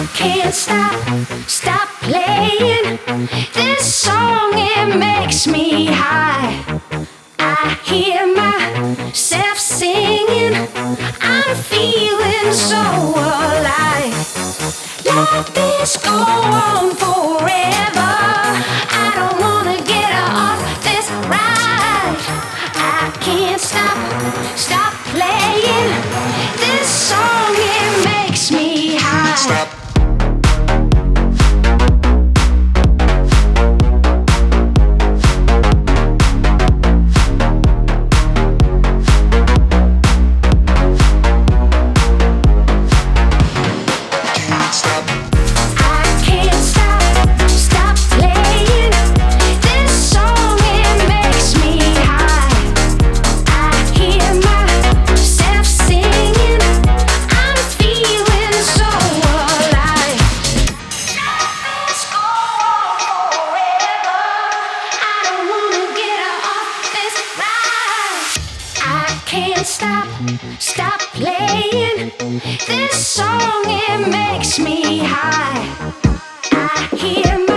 can't stop playing this song. It makes me high. I hear myself singing. I'm feeling so alive. Let this go on forever. I don't wanna get off this ride. I can't stop playing this song. It makes me high. Stop. Can't stop playing this song. It makes me high. I hear